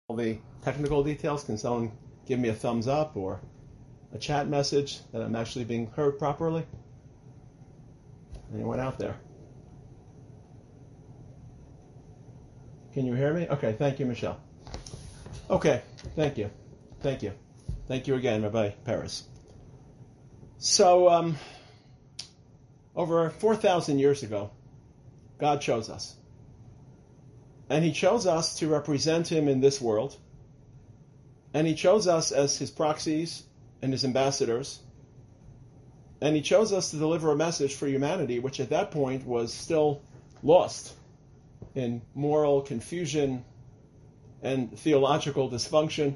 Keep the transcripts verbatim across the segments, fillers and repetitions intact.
the technical details. Can someone give me a thumbs up or a chat message that I'm actually being heard properly? Anyone out there? Can you hear me? Okay, thank you, Michelle. Okay, thank you. Thank you. Thank you again, Rabbi Peres. So, um, over four thousand years ago, God chose us. And he chose us to represent him in this world. And he chose us as his proxies and his ambassadors. And he chose us to deliver a message for humanity, which at that point was still lost in moral confusion and theological dysfunction.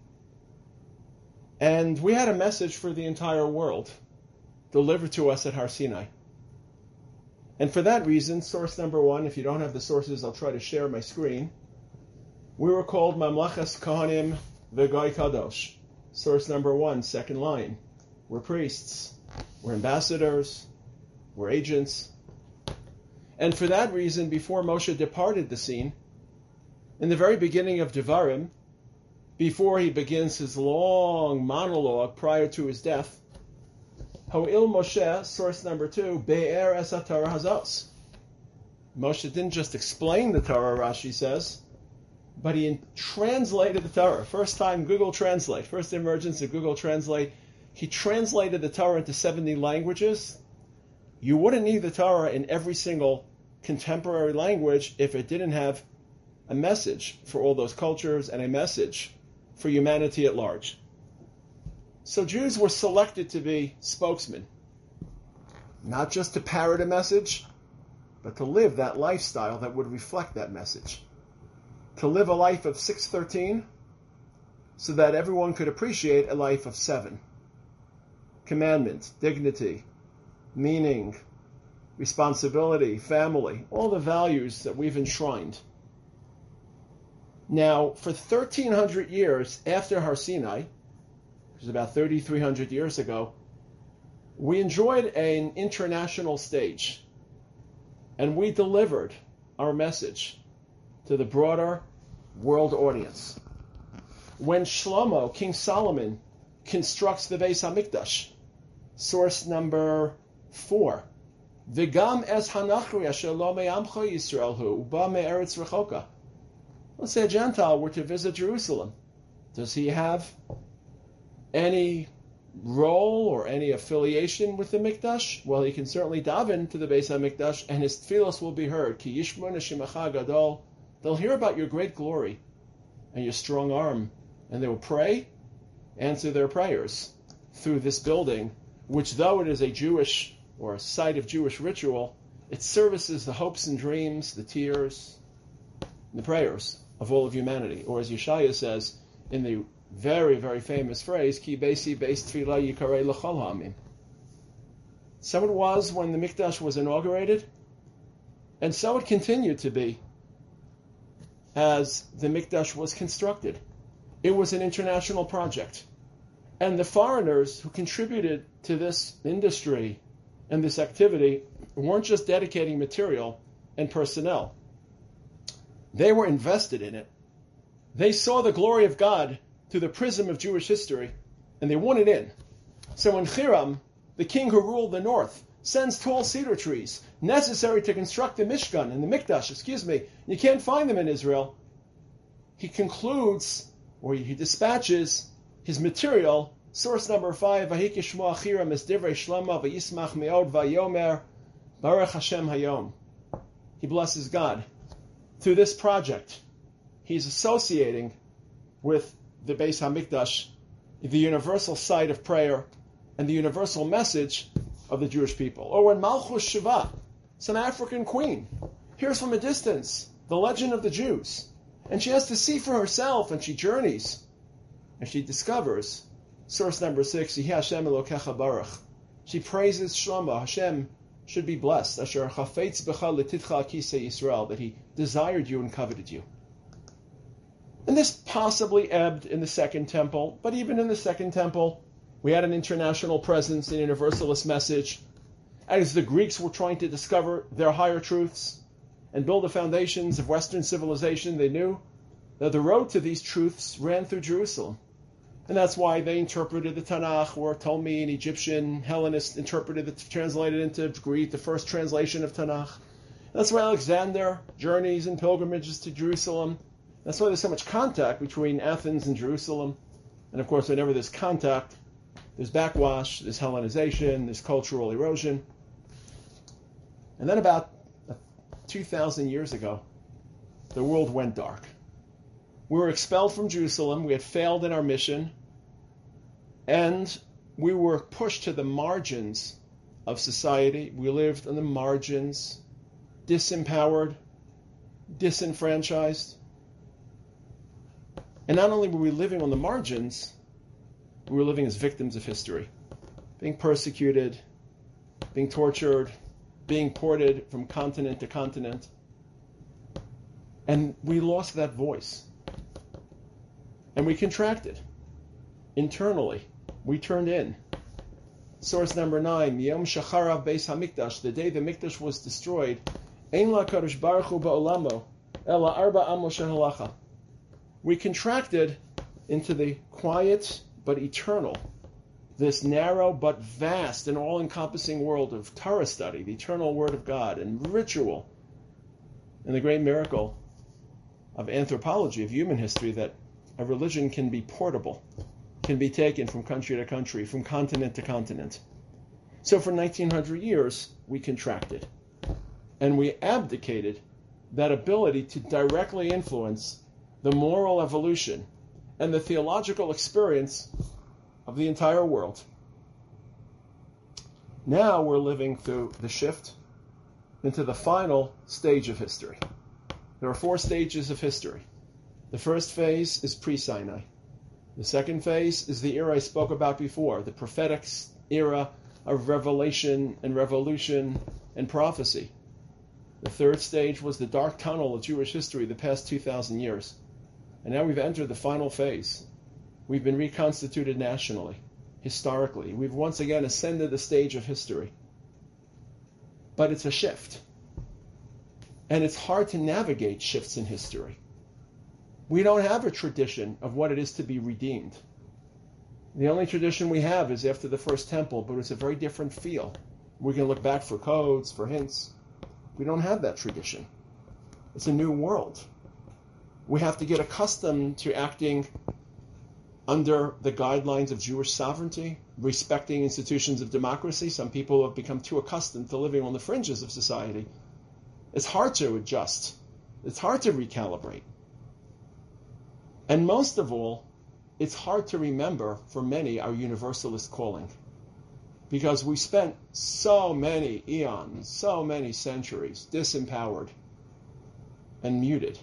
And we had a message for the entire world delivered to us at Har Sinai. And for that reason, source number one, if you don't have the sources, I'll try to share my screen. We were called Mamlachas Kohanim V'Goy Kadosh. Source number one, second line. We're priests. We're ambassadors. We're agents. And for that reason, before Moshe departed the scene, in the very beginning of Devarim, before he begins his long monologue prior to his death, Ho'il Moshe, source number two, Be'er es HaTorah hazos. Moshe didn't just explain the Torah, Rashi says, but he translated the Torah. First time Google Translate, first emergence of Google Translate. He translated the Torah into seventy languages. You wouldn't need the Torah in every single contemporary language if it didn't have a message for all those cultures and a message for humanity at large. So Jews were selected to be spokesmen, not just to parrot a message, but to live that lifestyle that would reflect that message. To live a life of six thirteen so that everyone could appreciate a life of seven. Commandment, dignity, meaning, responsibility, family, all the values that we've enshrined. Now, for thirteen hundred years after Har Sinai, which is about thirty-three hundred years ago, we enjoyed an international stage, and we delivered our message to the broader world audience. When Shlomo, King Solomon, constructs the Beis HaMikdash, source number four, V'gam es hanachri asher lo me'amcha Yisrael hu, uba me'eretz rechoka. Let's say a Gentile were to visit Jerusalem. Does he have any role or any affiliation with the Mikdash? Well, he can certainly daven to the Beis HaMikdash, and his tefillos will be heard. Ki yishmu neshimacha gadol. They'll hear about your great glory and your strong arm, and they will pray, answer their prayers through this building, which, though it is a Jewish or a site of Jewish ritual, it services the hopes and dreams, the tears, and the prayers of all of humanity. Or as Yeshaya says in the very, very famous phrase, Ki beisi beis tefillah yikarei l'chol ha'amim. So it was when the Mikdash was inaugurated, and so it continued to be as the Mikdash was constructed. It was an international project. And the foreigners who contributed to this industry and this activity weren't just dedicating material and personnel. They were invested in it. They saw the glory of God through the prism of Jewish history, and they wanted in. So when Hiram, the king who ruled the north, sends tall cedar trees necessary to construct the Mishkan and the Mikdash, excuse me, you can't find them in Israel, he concludes, or he dispatches his material, source number five, Vahiki Shmo Achiram es Divrei Shlomo v'yismach me'od v'yomer Baruch Hashem Hayom. He blesses God. Through this project, he's associating with the Beis HaMikdash, the universal site of prayer and the universal message of the Jewish people. Or when Malchus Shiva, some African queen, hears from a distance the legend of the Jews, and she has to see for herself, and she journeys, and she discovers, source number six, Yehi Hashem Elokecha Baruch. She praises Shlomo, Hashem should be blessed, Asher Chafetz B'cha L'titcha Kisei Yisrael, that he desired you and coveted you. And this possibly ebbed in the Second Temple, but even in the Second Temple, we had an international presence, an universalist message. As the Greeks were trying to discover their higher truths and build the foundations of Western civilization, they knew that the road to these truths ran through Jerusalem. And that's why they interpreted the Tanakh, or Ptolemy, an Egyptian Hellenist, interpreted it, translated into Greek, the first translation of Tanakh. That's why Alexander journeys and pilgrimages to Jerusalem. That's why there's so much contact between Athens and Jerusalem. And of course, whenever there's contact, there's backwash, there's Hellenization, there's cultural erosion. And then about two thousand years ago, the world went dark. We were expelled from Jerusalem. We had failed in our mission. And we were pushed to the margins of society. We lived on the margins, disempowered, disenfranchised. And not only were we living on the margins, we were living as victims of history, being persecuted, being tortured, being ported from continent to continent. And we lost that voice. And we contracted internally. We turned in. Source number nine, Yom Shacharav Beis Hamikdash, the day the Mikdash was destroyed, Ein la Kadosh Baruch Hu ba'olamo, ela arba amo shehalacha. We contracted into the quiet but eternal, this narrow but vast and all-encompassing world of Torah study, the eternal Word of God, and ritual, and the great miracle of anthropology, of human history, that a religion can be portable, can be taken from country to country, from continent to continent. So for nineteen hundred years, we contracted. And we abdicated that ability to directly influence the moral evolution and the theological experience of the entire world. Now we're living through the shift into the final stage of history. There are four stages of history. The first phase is pre-Sinai. The second phase is the era I spoke about before, the prophetic era of revelation and revolution and prophecy. The third stage was the dark tunnel of Jewish history the past two thousand years. And now we've entered the final phase. We've been reconstituted nationally, historically. We've once again ascended the stage of history. But it's a shift. And it's hard to navigate shifts in history. We don't have a tradition of what it is to be redeemed. The only tradition we have is after the first temple, but it's a very different feel. We can look back for codes, for hints. We don't have that tradition. It's a new world. We have to get accustomed to acting under the guidelines of Jewish sovereignty, respecting institutions of democracy. Some people have become too accustomed to living on the fringes of society. It's hard to adjust. It's hard to recalibrate. And most of all, it's hard to remember, for many, our universalist calling. Because we spent so many eons, so many centuries, disempowered and muted.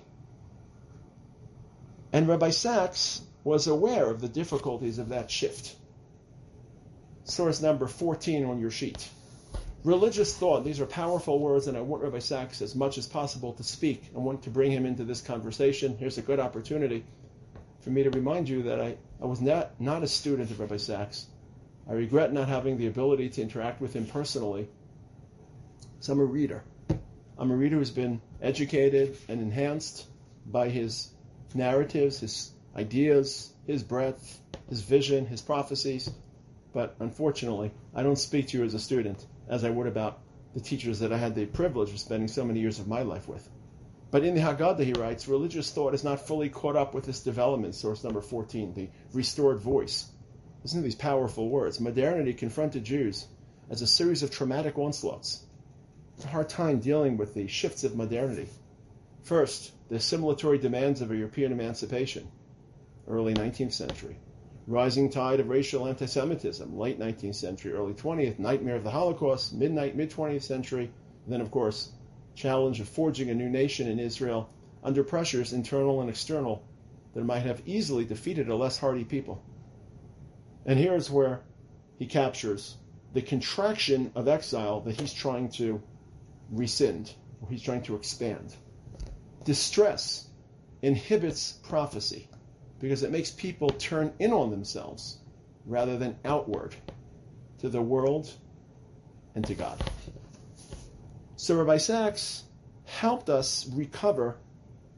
And Rabbi Sachs was aware of the difficulties of that shift. Source number fourteen on your sheet. Religious thought. These are powerful words, and I want Rabbi Sachs as much as possible to speak. I want to bring him into this conversation. Here's a good opportunity for me to remind you that I, I was not, not a student of Rabbi Sachs. I regret not having the ability to interact with him personally. So I'm a reader. I'm a reader who's been educated and enhanced by his narratives, his ideas, his breadth, his vision, his prophecies. But unfortunately, I don't speak to you as a student as I would about the teachers that I had the privilege of spending so many years of my life with. But in the Haggadah, he writes, religious thought is not fully caught up with this development, source number fourteen, the restored voice. Listen to these powerful words. Modernity confronted Jews as a series of traumatic onslaughts. It's a hard time dealing with the shifts of modernity. First, the assimilatory demands of European emancipation, early nineteenth century. Rising tide of racial anti-Semitism, late nineteenth century, early twentieth, nightmare of the Holocaust, midnight, mid-twentieth century. And then, of course, challenge of forging a new nation in Israel under pressures, internal and external, that might have easily defeated a less hardy people. And here's where he captures the contraction of exile that he's trying to rescind, or he's trying to expand. Distress inhibits prophecy because it makes people turn in on themselves rather than outward to the world and to God. So Rabbi Sachs helped us recover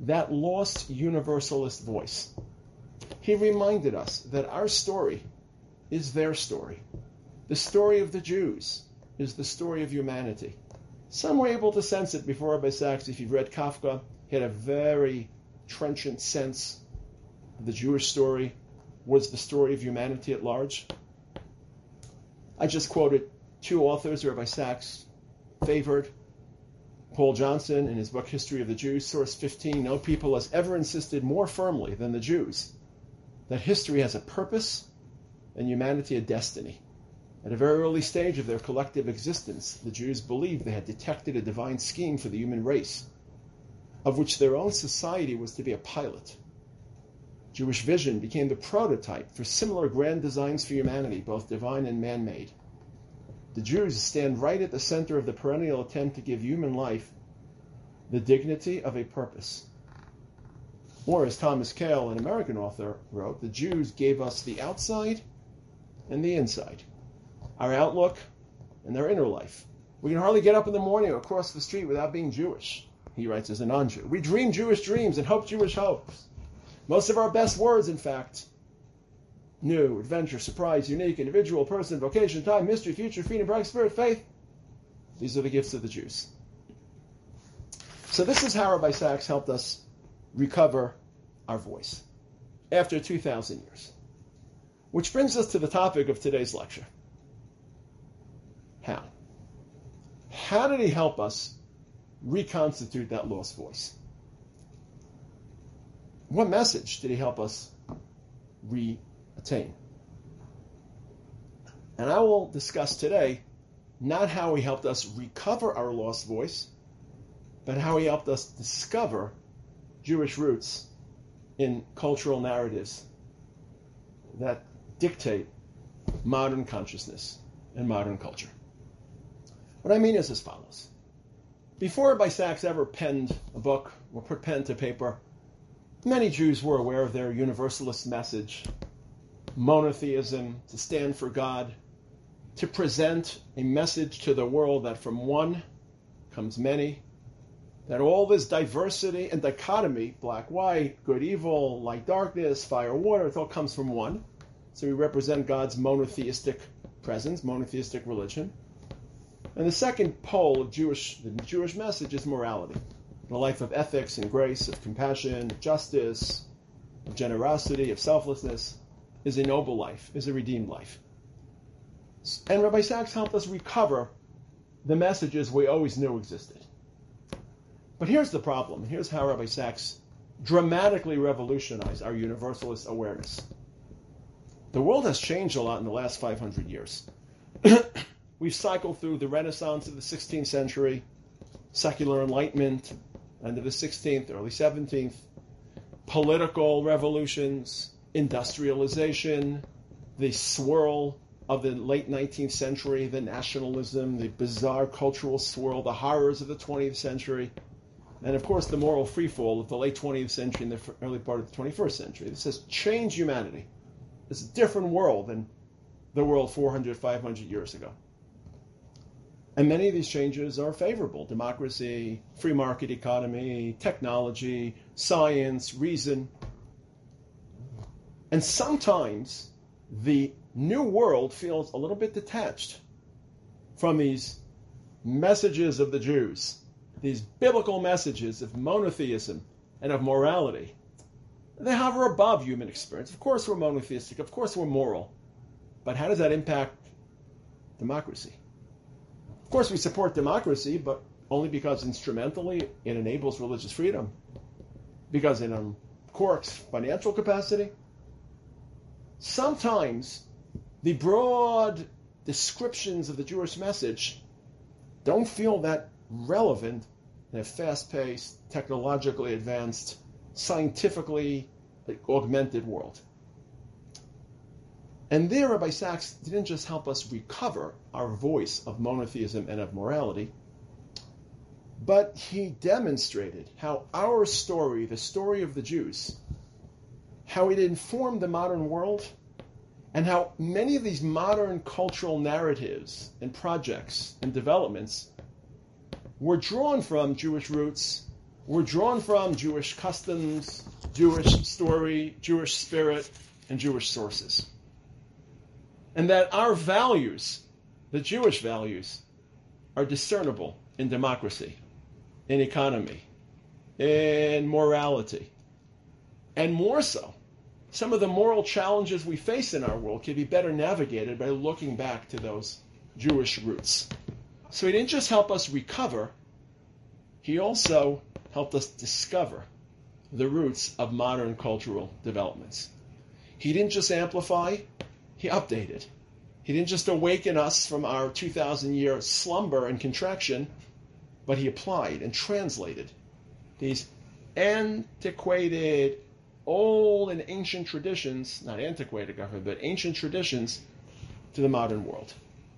that lost universalist voice. He reminded us that our story is their story. The story of the Jews is the story of humanity. Some were able to sense it before Rabbi Sachs. If you've read Kafka, he had a very trenchant sense of the Jewish story was the story of humanity at large. I just quoted two authors Rabbi Sachs favored. Paul Johnson, in his book History of the Jews, source fifteen, no people has ever insisted more firmly than the Jews that history has a purpose and humanity a destiny. At a very early stage of their collective existence, the Jews believed they had detected a divine scheme for the human race, of which their own society was to be a pilot. Jewish vision became the prototype for similar grand designs for humanity, both divine and man-made. The Jews stand right at the center of the perennial attempt to give human life the dignity of a purpose. Or, as Thomas Kail, an American author, wrote, the Jews gave us the outside and the inside, our outlook and their inner life. We can hardly get up in the morning or cross the street without being Jewish, he writes as a non-Jew. We dream Jewish dreams and hope Jewish hopes. Most of our best words, in fact, new, adventure, surprise, unique, individual, person, vocation, time, mystery, future, freedom, bright spirit, faith. These are the gifts of the Jews. So this is how Rabbi Sachs helped us recover our voice after two thousand years. Which brings us to the topic of today's lecture. How? How did he help us reconstitute that lost voice? What message did he help us re-attain? And I will discuss today not how he helped us recover our lost voice, but how he helped us discover Jewish roots in cultural narratives that dictate modern consciousness and modern culture. What I mean is as follows. Before Rabbi Sachs ever penned a book or put pen to paper, many Jews were aware of their universalist message, monotheism, to stand for God, to present a message to the world that from one comes many, that all this diversity and dichotomy, black, white, good, evil, light, darkness, fire, water, it all comes from one. So we represent God's monotheistic presence, monotheistic religion. And the second pole of Jewish, the Jewish message is morality. A life of ethics and grace, of compassion, of justice, of generosity, of selflessness, is a noble life, is a redeemed life. And Rabbi Sachs helped us recover the messages we always knew existed. But here's the problem. Here's how Rabbi Sachs dramatically revolutionized our universalist awareness. The world has changed a lot in the last five hundred years. We've cycled through the Renaissance of the sixteenth century, secular enlightenment, end of the sixteenth, early seventeenth, political revolutions, industrialization, the swirl of the late nineteenth century, the nationalism, the bizarre cultural swirl, the horrors of the twentieth century, and of course the moral freefall of the late twentieth century and the early part of the twenty-first century. This has changed humanity. It's a different world than the world four hundred, five hundred years ago. And many of these changes are favorable. Democracy, free market economy, technology, science, reason. And sometimes the new world feels a little bit detached from these messages of the Jews, these biblical messages of monotheism and of morality. They hover above human experience. Of course we're monotheistic. Of course we're moral. But how does that impact democracy? Of course we support democracy, but only because instrumentally it enables religious freedom. Because it uncorks financial capacity. Sometimes the broad descriptions of the Jewish message don't feel that relevant in a fast-paced, technologically advanced, scientifically augmented world. And there, Rabbi Sachs didn't just help us recover our voice of monotheism and of morality, but he demonstrated how our story, the story of the Jews, how it informed the modern world, and how many of these modern cultural narratives and projects and developments were drawn from Jewish roots were drawn from Jewish customs, Jewish story, Jewish spirit, and Jewish sources. And that our values, the Jewish values, are discernible in democracy, in economy, in morality. And more so, some of the moral challenges we face in our world can be better navigated by looking back to those Jewish roots. So he didn't just help us recover, he also helped us discover the roots of modern cultural developments. He didn't just amplify, he updated. He didn't just awaken us from our two thousand year slumber and contraction, but he applied and translated these antiquated, old and ancient traditions, not antiquated, but ancient traditions, to the modern world.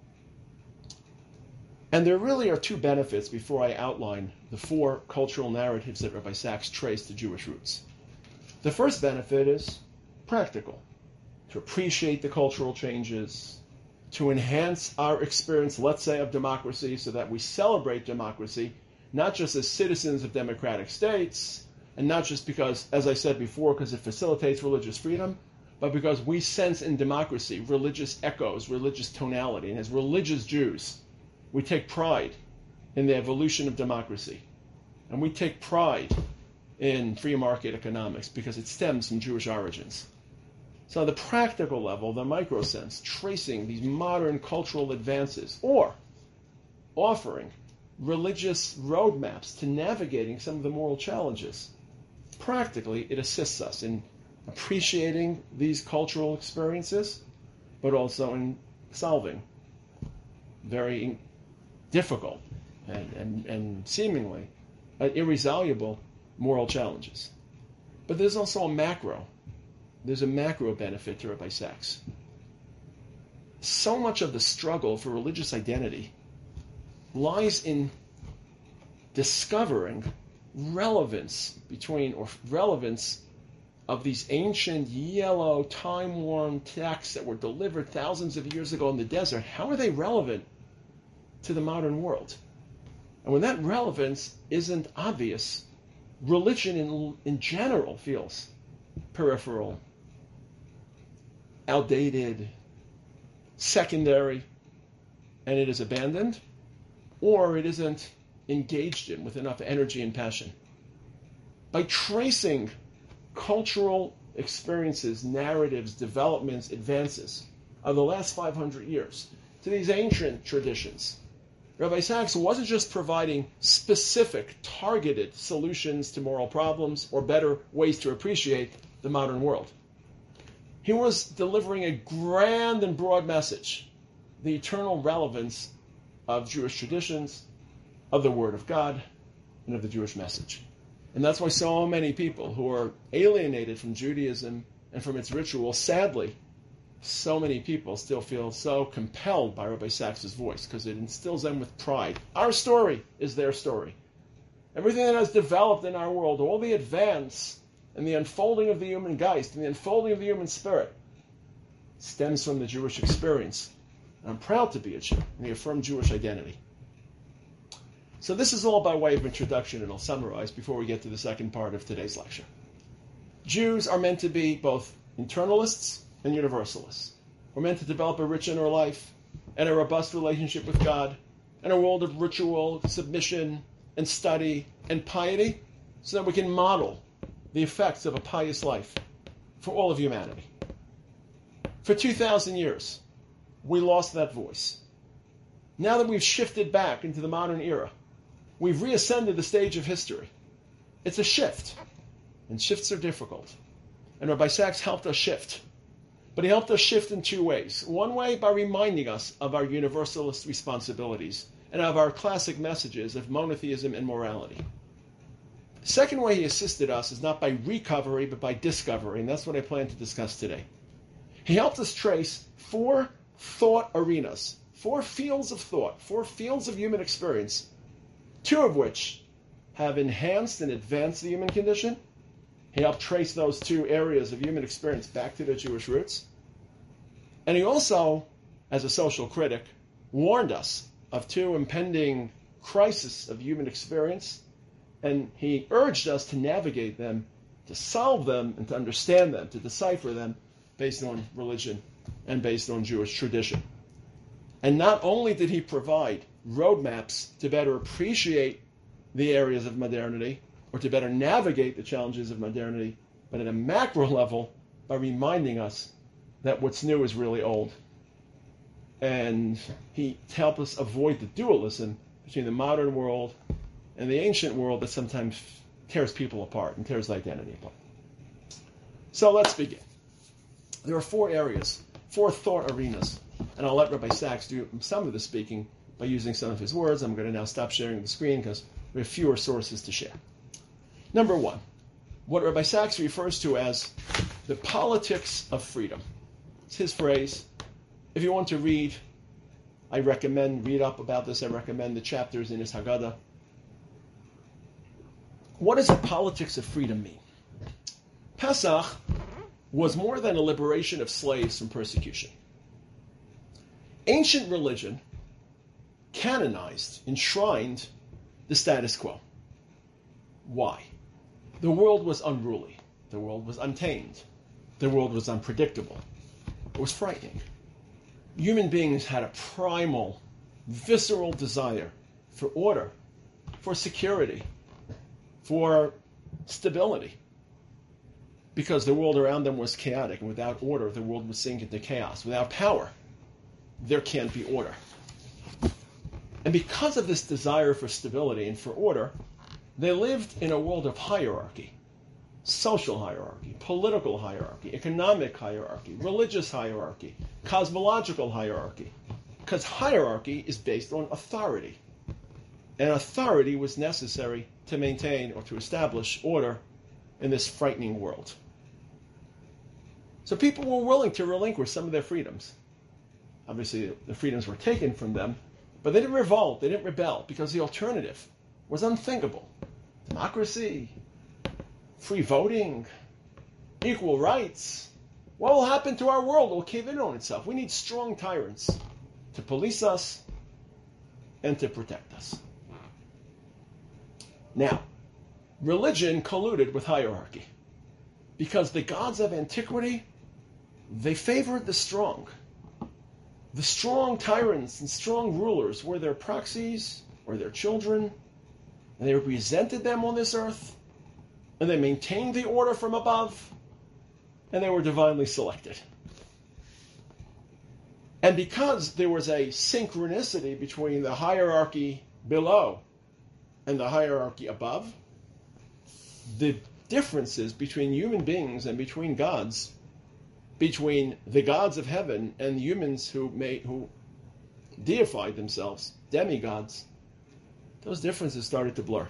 And there really are two benefits before I outline the four cultural narratives that Rabbi Sacks traced to Jewish roots. The first benefit is practical, to appreciate the cultural changes, to enhance our experience, let's say, of democracy, so that we celebrate democracy, not just as citizens of democratic states, and not just because, as I said before, because it facilitates religious freedom, but because we sense in democracy religious echoes, religious tonality. And as religious Jews, we take pride in the evolution of democracy. And we take pride in free market economics because it stems from Jewish origins. So on the practical level, the micro sense, tracing these modern cultural advances, or offering religious roadmaps to navigating some of the moral challenges. Practically, it assists us in appreciating these cultural experiences, but also in solving very difficult and, and, and seemingly irresolvable moral challenges. But there's also a macro. There's a macro benefit to Rabbi Sacks. So much of the struggle for religious identity lies in discovering relevance between, or relevance of these ancient, yellow, time-worn texts that were delivered thousands of years ago in the desert. How are they relevant to the modern world? And when that relevance isn't obvious, religion in, in general feels peripheral, outdated, secondary, and it is abandoned, or it isn't engaged in with enough energy and passion. By tracing cultural experiences, narratives, developments, advances of the last five hundred years to these ancient traditions, Rabbi Sacks wasn't just providing specific, targeted solutions to moral problems or better ways to appreciate the modern world. He was delivering a grand and broad message, the eternal relevance of Jewish traditions, of the Word of God, and of the Jewish message. And that's why so many people who are alienated from Judaism and from its rituals, sadly, so many people still feel so compelled by Rabbi Sacks' voice because it instills them with pride. Our story is their story. Everything that has developed in our world, all the advance and the unfolding of the human geist and the unfolding of the human spirit stems from the Jewish experience. And I'm proud to be a Jew, and we affirm Jewish identity. So this is all by way of introduction, and I'll summarize before we get to the second part of today's lecture. Jews are meant to be both internalists and universalists. We're meant to develop a rich inner life and a robust relationship with God and a world of ritual, submission, and study and piety so that we can model the effects of a pious life for all of humanity. For two thousand years, we lost that voice. Now that we've shifted back into the modern era, we've reascended the stage of history. It's a shift, and shifts are difficult. And Rabbi Sacks helped us shift. But he helped us shift in two ways. One way by reminding us of our universalist responsibilities and of our classic messages of monotheism and morality. The second way he assisted us is not by recovery, but by discovery, and that's what I plan to discuss today. He helped us trace four thought arenas, four fields of thought, four fields of human experience, two of which have enhanced and advanced the human condition. He helped trace those two areas of human experience back to their Jewish roots. And he also, as a social critic, warned us of two impending crises of human experience And he urged us to navigate them, to solve them, and to understand them, to decipher them based on religion and based on Jewish tradition. And not only did he provide roadmaps to better appreciate the areas of modernity, or to better navigate the challenges of modernity, but at a macro level, by reminding us that what's new is really old. And he helped us avoid the dualism between the modern world and the ancient world that sometimes tears people apart and tears identity apart. So let's begin. There are four areas, four thought arenas, and I'll let Rabbi Sachs do some of the speaking by using some of his words. I'm going to now stop sharing the screen because we have fewer sources to share. Number one, what Rabbi Sachs refers to as the politics of freedom. It's his phrase. If you want to read, I recommend, read up about this, I recommend the chapters in his Haggadah. What does the politics of freedom mean? Pesach was more than a liberation of slaves from persecution. Ancient religion canonized, enshrined the status quo. Why? The world was unruly. The world was untamed. The world was unpredictable. It was frightening. Human beings had a primal, visceral desire for order, for security, for stability. Because the world around them was chaotic, and without order, the world would sink into chaos. Without power, there can't be order. And because of this desire for stability and for order, they lived in a world of hierarchy. Social hierarchy, political hierarchy, economic hierarchy, religious hierarchy, cosmological hierarchy. Because hierarchy is based on authority. And authority was necessary to maintain or to establish order in this frightening world. So people were willing to relinquish some of their freedoms. Obviously, the freedoms were taken from them, but they didn't revolt, they didn't rebel, because the alternative was unthinkable. Democracy, free voting, equal rights. What will happen to our world? It will cave in on itself. We need strong tyrants to police us and to protect us. Now, religion colluded with hierarchy because the gods of antiquity, they favored the strong. The strong tyrants and strong rulers were their proxies or their children, and they represented them on this earth, and they maintained the order from above, and they were divinely selected. And because there was a synchronicity between the hierarchy below and the hierarchy above, the differences between human beings and between gods, between the gods of heaven and humans who made, who deified themselves, demigods, those differences started to blur.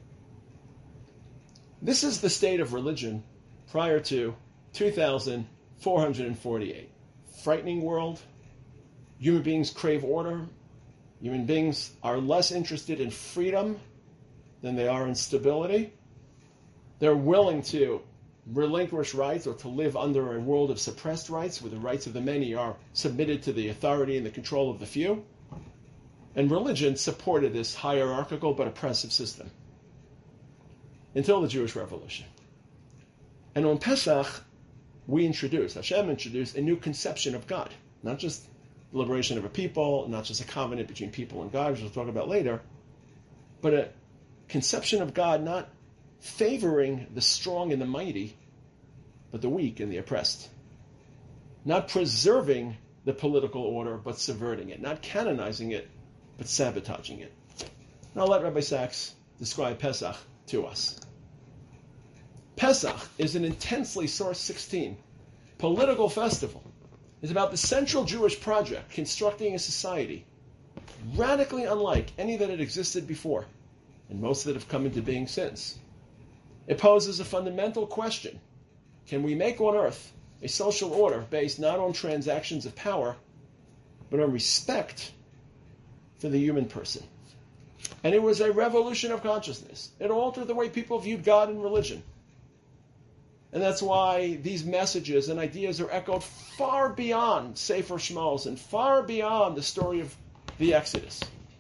This is the state of religion prior to two thousand four hundred forty-eight. Frightening world. Human beings crave order. Human beings are less interested in freedom than they are in stability. They're willing to relinquish rights or to live under a world of suppressed rights where the rights of the many are submitted to the authority and the control of the few. And religion supported this hierarchical but oppressive system until the Jewish Revolution. And on Pesach, we introduced, Hashem introduced a new conception of God. Not just the liberation of a people, not just a covenant between people and God, which we'll talk about later, but a conception of God not favoring the strong and the mighty, but the weak and the oppressed. Not preserving the political order, but subverting it. Not canonizing it, but sabotaging it. And I'll let Rabbi Sachs describe Pesach to us. Pesach is an intensely Source sixteen political festival. It's about the central Jewish project, constructing a society radically unlike any that had existed before, and most that have come into being since. It poses a fundamental question. Can we make on earth a social order based not on transactions of power, but on respect for the human person? And it was a revolution of consciousness. It altered the way people viewed God and religion. And that's why these messages and ideas are echoed far beyond Sefer Shmos and far beyond the story of the Exodus.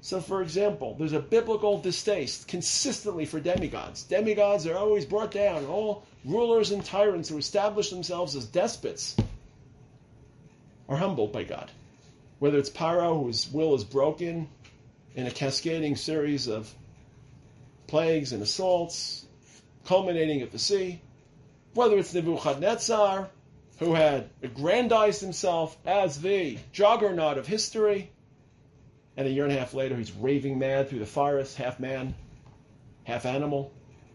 So, for example, there's a biblical distaste consistently for demigods. Demigods are always brought down. All rulers and tyrants who establish themselves as despots are humbled by God. Whether it's Paro, whose will is broken in a cascading series of plagues and assaults, culminating at the sea. Whether it's Nebuchadnezzar, who had aggrandized himself as the juggernaut of history, and a year and a half later he's raving mad through the forest, half man, half animal.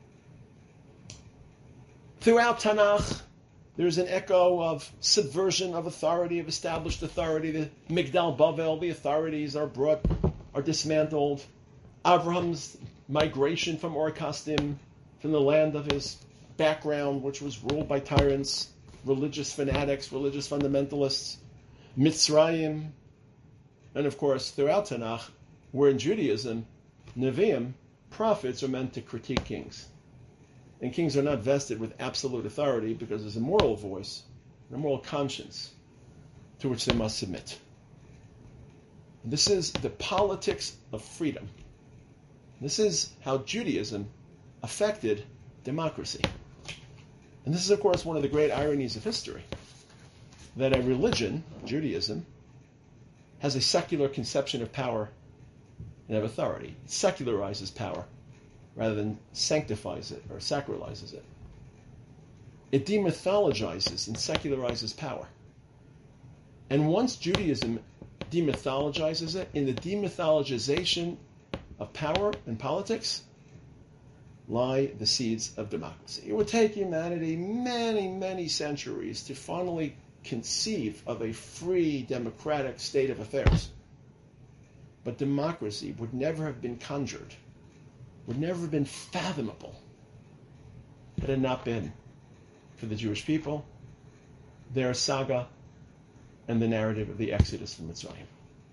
Throughout Tanakh, there's an echo of subversion of authority, of established authority. The Migdal Bavel, the authorities are brought, are dismantled. Abraham's migration from Ur Kasdim, from the land of his background, which was ruled by tyrants, religious fanatics, religious fundamentalists, Mitzrayim, and of course, throughout Tanakh, where in Judaism, Nevi'im, prophets, are meant to critique kings. And kings are not vested with absolute authority because there's a moral voice, a moral conscience to which they must submit. This is the politics of freedom. This is how Judaism affected democracy. And this is, of course, one of the great ironies of history, that a religion, Judaism, has a secular conception of power and of authority. It secularizes power rather than sanctifies it or sacralizes it. It demythologizes and secularizes power. And once Judaism demythologizes it, in the demythologization of power and politics lie the seeds of democracy. It would take humanity many, many centuries to finally conceive of a free, democratic state of affairs. But democracy would never have been conjured, would never have been fathomable, had it not been for the Jewish people, their saga, and the narrative of the Exodus from Mitzrayim.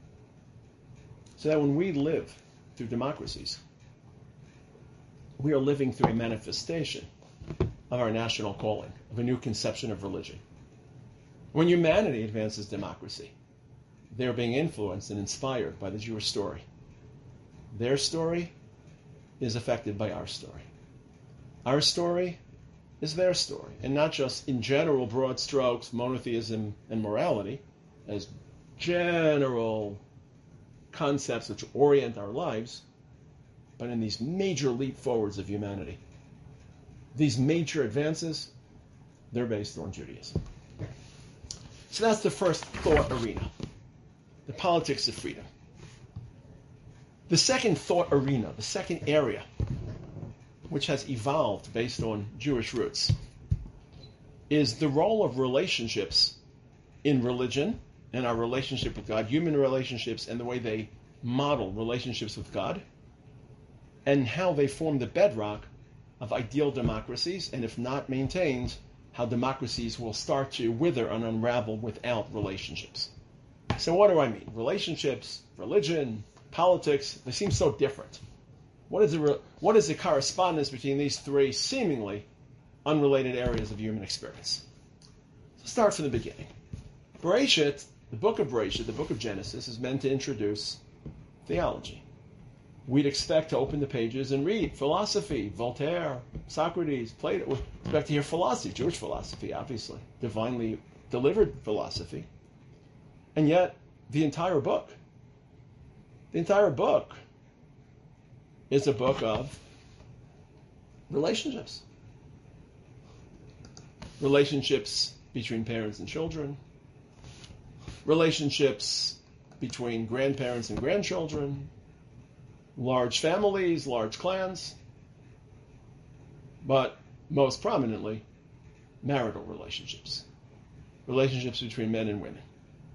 So that when we live through democracies, we are living through a manifestation of our national calling, of a new conception of religion. When humanity advances democracy, they are being influenced and inspired by the Jewish story. Their story is affected by our story. Our story is their story, and not just in general broad strokes, monotheism and morality, as general concepts which orient our lives, but in these major leap forwards of humanity. These major advances, they're based on Judaism. So that's the first thought arena, the politics of freedom. The second thought arena, the second area, which has evolved based on Jewish roots, is the role of relationships in religion and our relationship with God, human relationships and the way they model relationships with God, and how they form the bedrock of ideal democracies, and if not maintained, how democracies will start to wither and unravel without relationships. So what do I mean? Relationships, religion, politics, they seem so different. What is the, what is the correspondence between these three seemingly unrelated areas of human experience? So start from the beginning. Bereshit, the book of Bereshit, the book of Genesis, is meant to introduce theology. We'd expect to open the pages and read philosophy, Voltaire, Socrates, Plato. We'd expect to hear philosophy, Jewish philosophy, obviously, divinely delivered philosophy. And yet, the entire book, the entire book is a book of relationships. Relationships between parents and children. Relationships between grandparents and grandchildren. Large families, large clans. But most prominently, marital relationships. Relationships between men and women.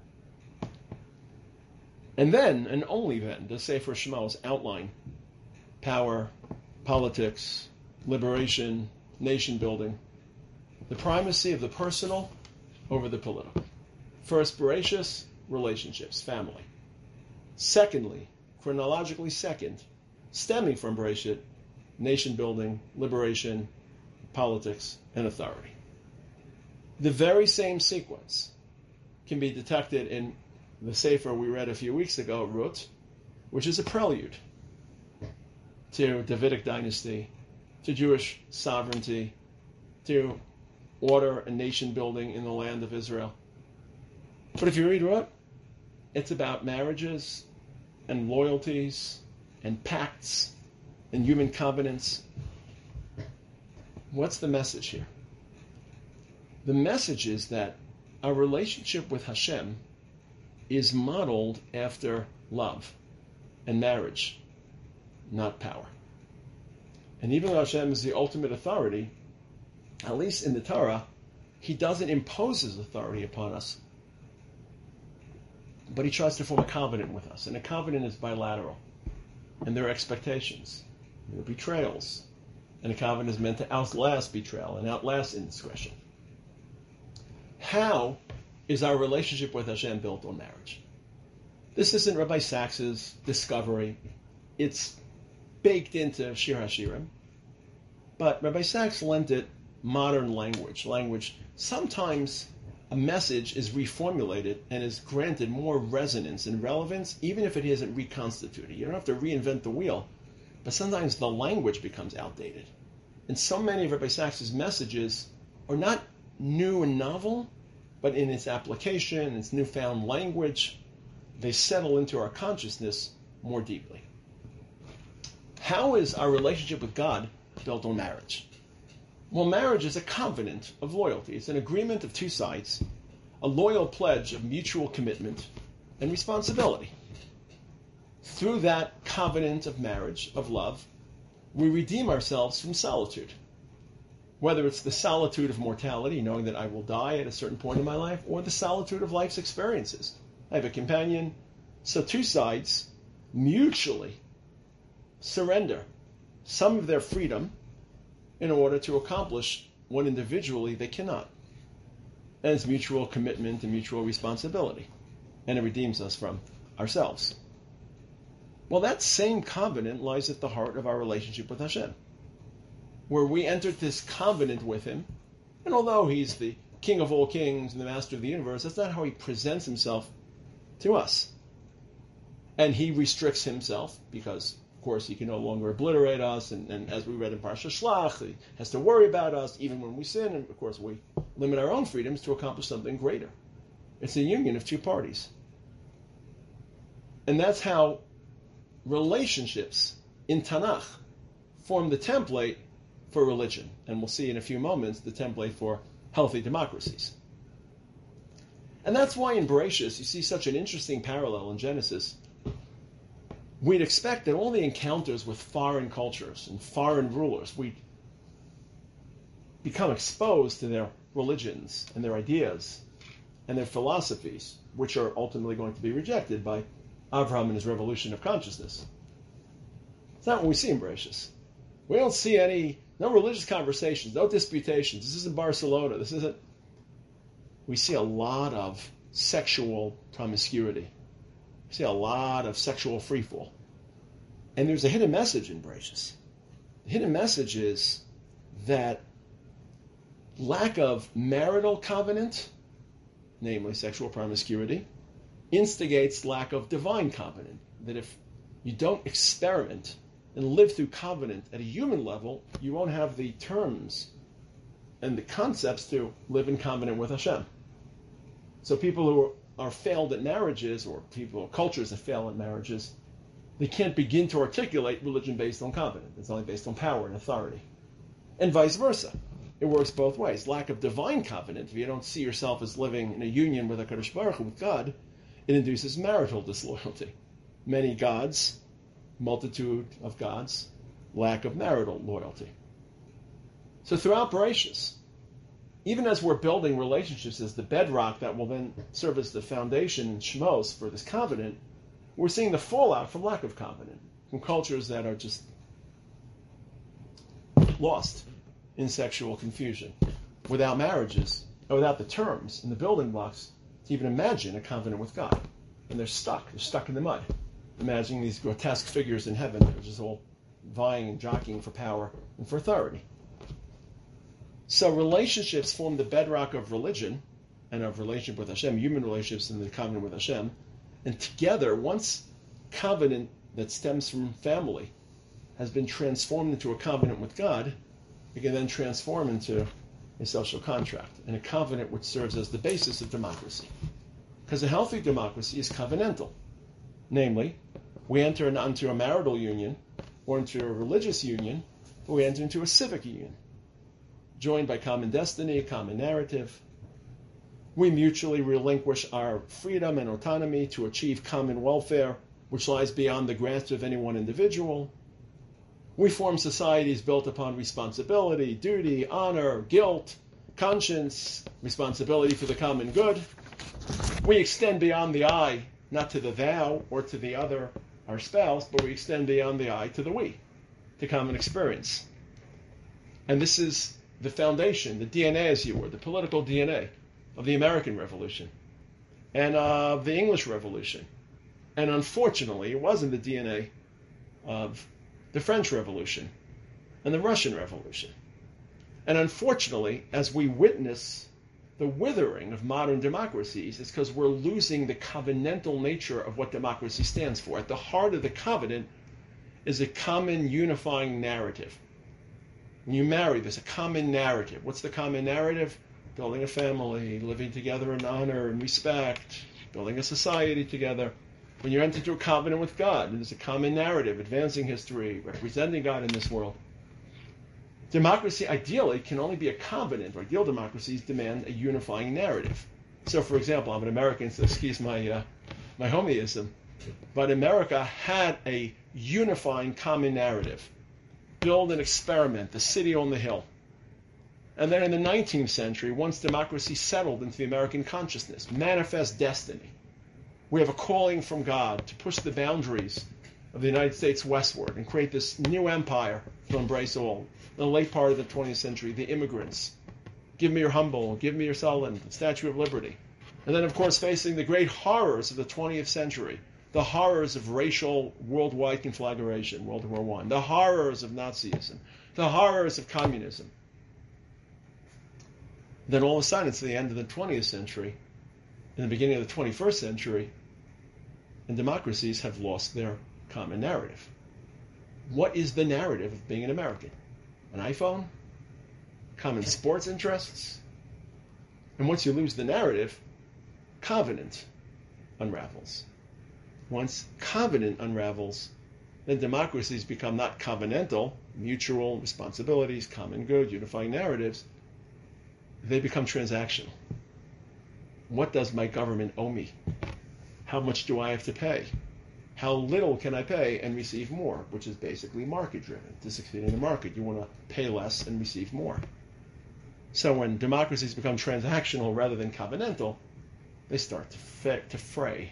And then, and only then, does Sefer Shemos outline power, politics, liberation, nation building, the primacy of the personal over the political. First, Bereshit, relationships, family. Secondly, chronologically second, stemming from Bereshit, nation building, liberation, politics, and authority. The very same sequence can be detected in the Sefer we read a few weeks ago, Ruth, which is a prelude to Davidic dynasty, to Jewish sovereignty, to order and nation building in the land of Israel. But if you read Ruth, it's about marriages and loyalties and pacts and human covenants. What's the message here? The message is that our relationship with Hashem is modeled after love and marriage, not power. And even though Hashem is the ultimate authority, at least in the Torah, he doesn't impose his authority upon us. But he tries to form a covenant with us. And a covenant is bilateral. And there are expectations. There are betrayals. And a covenant is meant to outlast betrayal and outlast indiscretion. How is our relationship with Hashem built on marriage? This isn't Rabbi Sachs's discovery. It's baked into Shir HaShirim. But Rabbi Sachs lent it modern language. Language, sometimes a message is reformulated and is granted more resonance and relevance, even if it isn't reconstituted. You don't have to reinvent the wheel, but sometimes the language becomes outdated. And so many of Rabbi Sachs's messages are not new and novel, but in its application, its newfound language, they settle into our consciousness more deeply. How is our relationship with God built on marriage? Well, marriage is a covenant of loyalty. It's an agreement of two sides, a loyal pledge of mutual commitment and responsibility. Through that covenant of marriage, of love, we redeem ourselves from solitude. Whether it's the solitude of mortality, knowing that I will die at a certain point in my life, or the solitude of life's experiences. I have a companion. So two sides mutually surrender some of their freedom in order to accomplish what individually they cannot. And it's mutual commitment and mutual responsibility. And it redeems us from ourselves. Well, that same covenant lies at the heart of our relationship with Hashem, where we entered this covenant with him. And although he's the king of all kings and the master of the universe, that's not how he presents himself to us. And he restricts himself because, of course, he can no longer obliterate us. And, and as we read in Parsha Shlach, he has to worry about us even when we sin. And, of course, we limit our own freedoms to accomplish something greater. It's a union of two parties. And that's how relationships in Tanakh form the template for religion. And we'll see in a few moments the template for healthy democracies. And that's why in Bereshis you see such an interesting parallel in Genesis. We'd expect that all the encounters with foreign cultures and foreign rulers, we'd become exposed to their religions and their ideas and their philosophies, which are ultimately going to be rejected by Avraham and his revolution of consciousness. It's not what we see in Bereshis. We don't see any, no religious conversations, no disputations. This isn't Barcelona. This isn't. We see a lot of sexual promiscuity. We see a lot of sexual freefall. And there's a hidden message in Bereshis. The hidden message is that lack of marital covenant, namely sexual promiscuity, instigates lack of divine covenant. That if you don't experiment and live through covenant at a human level, you won't have the terms and the concepts to live in covenant with Hashem. So people who are failed at marriages, or people or cultures that fail at marriages, they can't begin to articulate religion based on covenant. It's only based on power and authority. And vice versa. It works both ways. Lack of divine covenant, if you don't see yourself as living in a union with HaKadosh Baruch Hu, with God, it induces marital disloyalty. Many gods, multitude of gods, lack of marital loyalty. So throughout Bereshis, even as we're building relationships as the bedrock that will then serve as the foundation in Shmos for this covenant, we're seeing the fallout from lack of covenant, from cultures that are just lost in sexual confusion, without marriages, or without the terms and the building blocks to even imagine a covenant with God. And they're stuck. They're stuck in the mud, imagining these grotesque figures in heaven that are just all vying and jockeying for power and for authority. So relationships form the bedrock of religion and of relationship with Hashem, human relationships in the covenant with Hashem. And together, once covenant that stems from family has been transformed into a covenant with God, it can then transform into a social contract and a covenant which serves as the basis of democracy. Because a healthy democracy is covenantal. Namely, we enter not into a marital union or into a religious union, but we enter into a civic union, joined by common destiny, a common narrative. We mutually relinquish our freedom and autonomy to achieve common welfare, which lies beyond the grasp of any one individual. We form societies built upon responsibility, duty, honor, guilt, conscience, responsibility for the common good. We extend beyond the I, not to the thou or to the other, our spouse, but we extend beyond the I to the we, to common experience. And this is the foundation, the D N A, as you were, the political D N A of the American Revolution and of uh, the English Revolution. And unfortunately, it wasn't the D N A of the French Revolution and the Russian Revolution. And unfortunately, as we witness the withering of modern democracies, it's because we're losing the covenantal nature of what democracy stands for. At the heart of the covenant is a common unifying narrative. When you marry, there's a common narrative. What's the common narrative? Building a family, living together in honor and respect, building a society together. When you enter into a covenant with God, there's a common narrative, advancing history, representing God in this world. Democracy, ideally, can only be a covenant, or ideal democracies demand a unifying narrative. So, for example, I'm an American, so excuse my, uh, my homeism, but America had a unifying common narrative. Build an experiment, the city on the hill. And then in the nineteenth century, once democracy settled into the American consciousness, manifest destiny, we have a calling from God to push the boundaries of the United States westward and create this new empire to embrace all. In the late part of the twentieth century, the immigrants. Give me your Humboldt, give me your Sullivan, the Statue of Liberty. And then, of course, facing the great horrors of the twentieth century, the horrors of racial worldwide conflagration, World War One, the horrors of Nazism, the horrors of communism. Then all of a sudden, it's the end of the twentieth century, in the beginning of the twenty-first century, and democracies have lost their common narrative. What is the narrative of being an American? An iPhone? Common sports interests? And once you lose the narrative, covenant unravels. Once covenant unravels, then democracies become not covenantal, mutual responsibilities, common good, unifying narratives. They become transactional. What does my government owe me? How much do I have to pay? How little can I pay and receive more, which is basically market-driven. To succeed in the market, you want to pay less and receive more. So when democracies become transactional rather than covenantal, they start to, fa- to fray.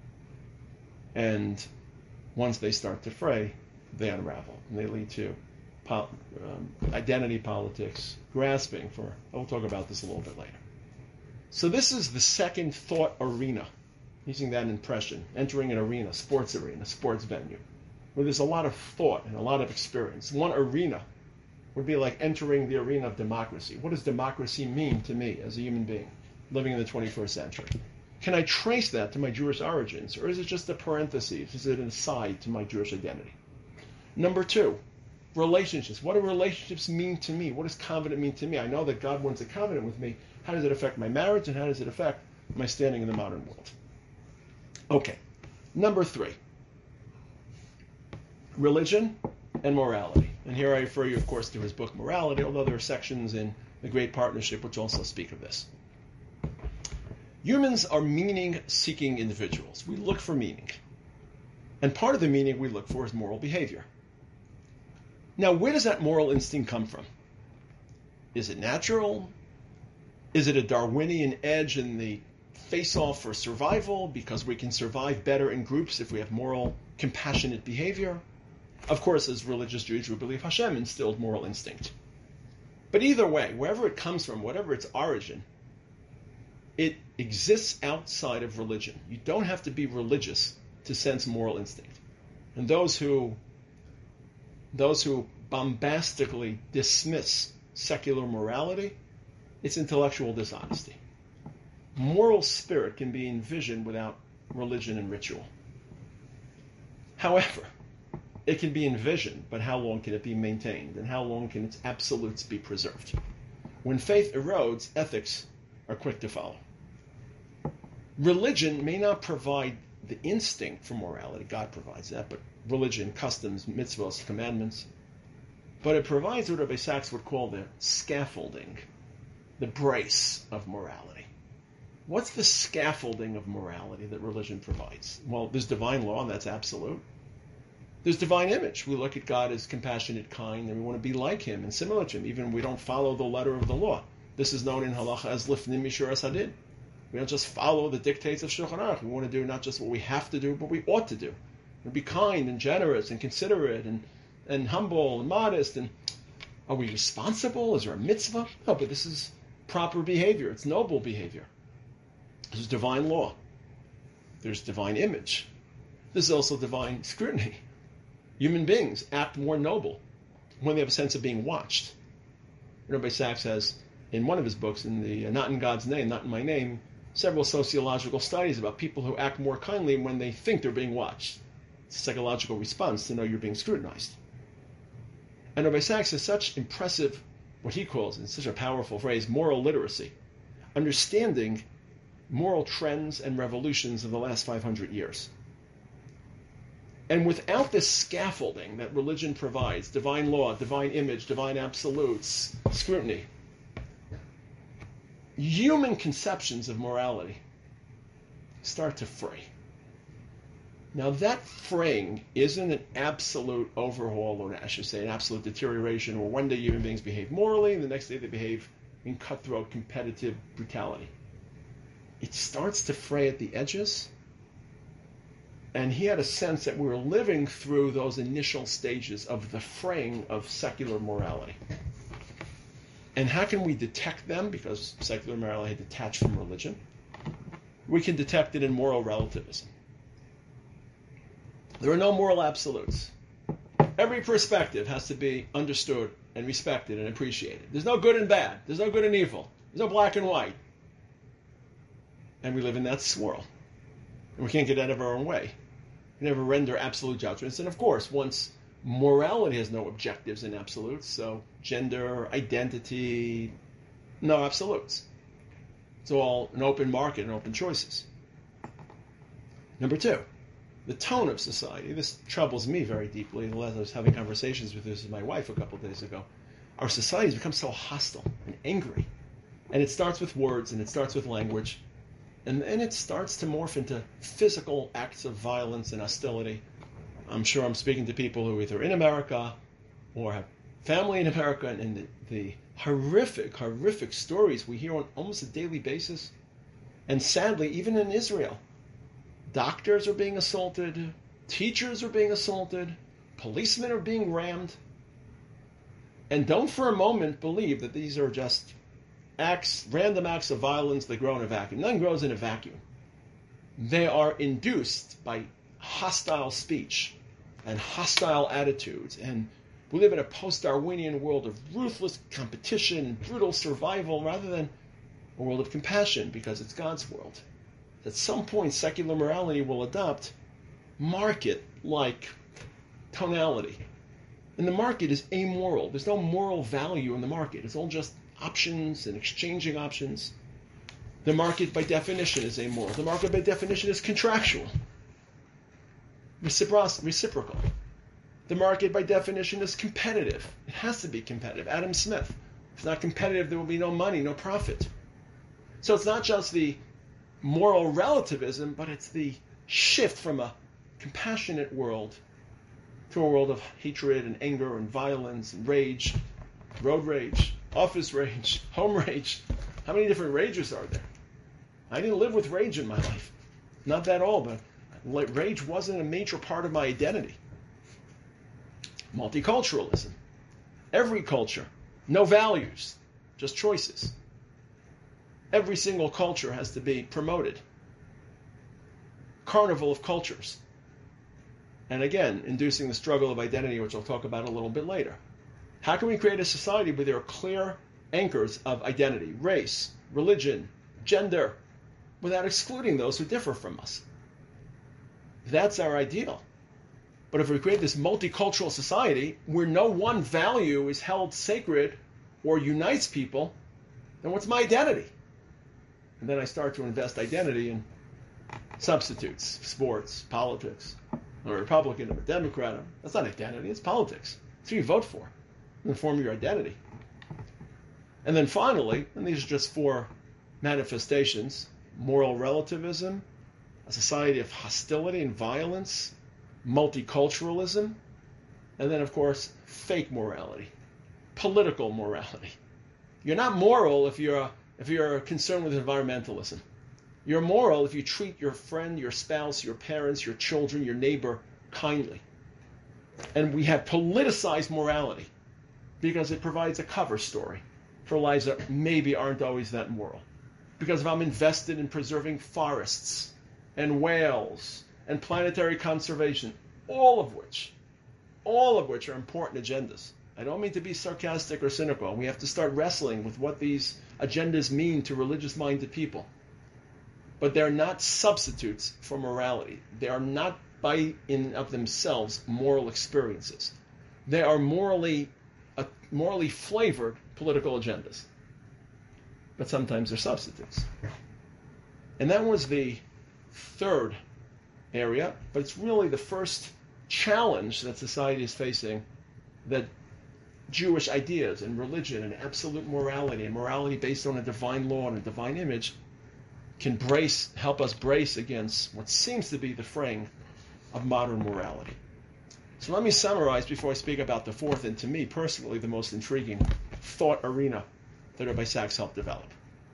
And once they start to fray, they unravel, and they lead to po- um, identity politics, grasping for, we'll talk about this a little bit later. So this is the second thought arena, using that impression, entering an arena, sports arena, sports venue, where there's a lot of thought and a lot of experience. One arena would be like entering the arena of democracy. What does democracy mean to me as a human being living in the twenty-first century? Can I trace that to my Jewish origins, or is it just a parenthesis? Is it an aside to my Jewish identity? Number two, relationships. What do relationships mean to me? What does covenant mean to me? I know that God wants a covenant with me. How does it affect my marriage, and how does it affect my standing in the modern world? Okay, number three, religion and morality. And here I refer you, of course, to his book Morality, although there are sections in The Great Partnership which also speak of this. Humans are meaning-seeking individuals. We look for meaning. And part of the meaning we look for is moral behavior. Now, where does that moral instinct come from? Is it natural? Is it a Darwinian edge in the face-off for survival because we can survive better in groups if we have moral, compassionate behavior? Of course, as religious Jews, we believe Hashem instilled moral instinct. But either way, wherever it comes from, whatever its origin, it exists outside of religion. You don't have to be religious to sense moral instinct. And those who, those who bombastically dismiss secular morality, it's intellectual dishonesty. Moral spirit can be envisioned without religion and ritual. However, it can be envisioned, but how long can it be maintained? And how long can its absolutes be preserved? When faith erodes, ethics are quick to follow. Religion may not provide the instinct for morality. God provides that, but religion, customs, mitzvahs, commandments. But it provides what Rabbi Sachs would call the scaffolding, the brace of morality. What's the scaffolding of morality that religion provides? Well, there's divine law, and that's absolute. There's divine image. We look at God as compassionate, kind, and we want to be like him and similar to him, even if we don't follow the letter of the law. This is known in halacha as lifnim mishuras hadin. We don't just follow the dictates of Shulchan Aruch. We want to do not just what we have to do, but we ought to do. We be kind and generous and considerate and, and humble and modest. And are we responsible? Is there a mitzvah? No, but this is proper behavior. It's noble behavior. There's divine law. There's divine image. There's also divine scrutiny. Human beings act more noble when they have a sense of being watched. Rabbi Sachs has, in one of his books, in the uh, Not in God's Name, Not in My Name, several sociological studies about people who act more kindly when they think they're being watched. It's a psychological response to know you're being scrutinized. And Rabbi Sachs has such impressive, what he calls, in such a powerful phrase, moral literacy, understanding moral trends and revolutions of the last five hundred years. And without this scaffolding that religion provides, divine law, divine image, divine absolutes, scrutiny, human conceptions of morality start to fray. Now that fraying isn't an absolute overhaul, or I should say an absolute deterioration, where one day human beings behave morally and the next day they behave in cutthroat, competitive brutality. It starts to fray at the edges. And he had a sense that we were living through those initial stages of the fraying of secular morality. And how can we detect them? Because secular morality had detached from religion. We can detect it in moral relativism. There are no moral absolutes. Every perspective has to be understood and respected and appreciated. There's no good and bad. There's no good and evil. There's no black and white. And we live in that swirl. And we can't get out of our own way. We never render absolute judgments. And of course, once morality has no objectives and absolutes, so gender, identity, no absolutes. It's all an open market and open choices. Number two, the tone of society. This troubles me very deeply. I was having conversations with this with my wife a couple of days ago. Our society has become so hostile and angry. And it starts with words and it starts with language. And then it starts to morph into physical acts of violence and hostility. I'm sure I'm speaking to people who are either in America or have family in America, and the, the horrific, horrific stories we hear on almost a daily basis. And sadly, even in Israel, doctors are being assaulted, teachers are being assaulted, policemen are being rammed. And don't for a moment believe that these are just acts, random acts of violence that grow in a vacuum. None grows in a vacuum. They are induced by hostile speech and hostile attitudes. And we live in a post-Darwinian world of ruthless competition and brutal survival rather than a world of compassion, because it's God's world. At some point, secular morality will adopt market-like tonality. And the market is amoral. There's no moral value in the market. It's all just options and exchanging options. The market by definition is amoral. The market by definition is contractual, Recipro- reciprocal. The market by definition is competitive. It has to be competitive. Adam Smith. If it's not competitive, there will be no money, no profit. So it's not just the moral relativism, but it's the shift from a compassionate world to a world of hatred and anger and violence and rage, road rage, office rage, home rage. How many different rages are there? I didn't live with rage in my life. Not that all, but rage wasn't a major part of my identity. Multiculturalism. Every culture. No values, just choices. Every single culture has to be promoted. Carnival of cultures. And again, inducing the struggle of identity, which I'll talk about a little bit later. How can we create a society where there are clear anchors of identity, race, religion, gender, without excluding those who differ from us? That's our ideal. But if we create this multicultural society where no one value is held sacred or unites people, then what's my identity? And then I start to invest identity in substitutes, sports, politics. I'm a Republican, I'm a Democrat. That's not identity, it's politics. It's who you vote for. And form your identity. And then finally, and these are just four manifestations, moral relativism, a society of hostility and violence, multiculturalism, and then, of course, fake morality, political morality. You're not moral if you're if you're concerned with environmentalism. You're moral if you treat your friend, your spouse, your parents, your children, your neighbor kindly. And we have politicized morality because it provides a cover story for lives that maybe aren't always that moral. Because if I'm invested in preserving forests and whales and planetary conservation, all of which, all of which are important agendas. I don't mean to be sarcastic or cynical. We have to start wrestling with what these agendas mean to religious-minded people. But they're not substitutes for morality. They are not by in of themselves moral experiences. They are morally, uh, morally flavored political agendas. But sometimes they're substitutes. And that was the third area, but it's really the first challenge that society is facing, that Jewish ideas and religion and absolute morality and morality based on a divine law and a divine image can brace, help us brace against what seems to be the fraying of modern morality. So let me summarize before I speak about the fourth, and to me personally the most intriguing thought arena that Rabbi Sacks helped develop.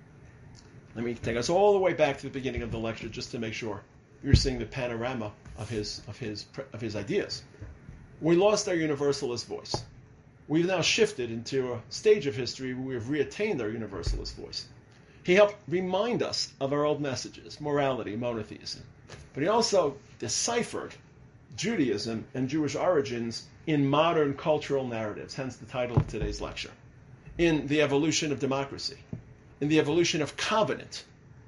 Let me take us all the way back to the beginning of the lecture just to make sure you're seeing the panorama of his of his of his ideas. We lost our universalist voice. We've now shifted into a stage of history where we've reattained our universalist voice. He helped remind us of our old messages, morality, monotheism. But he also deciphered Judaism and Jewish origins in modern cultural narratives, hence the title of today's lecture. In the evolution of democracy, in the evolution of covenant.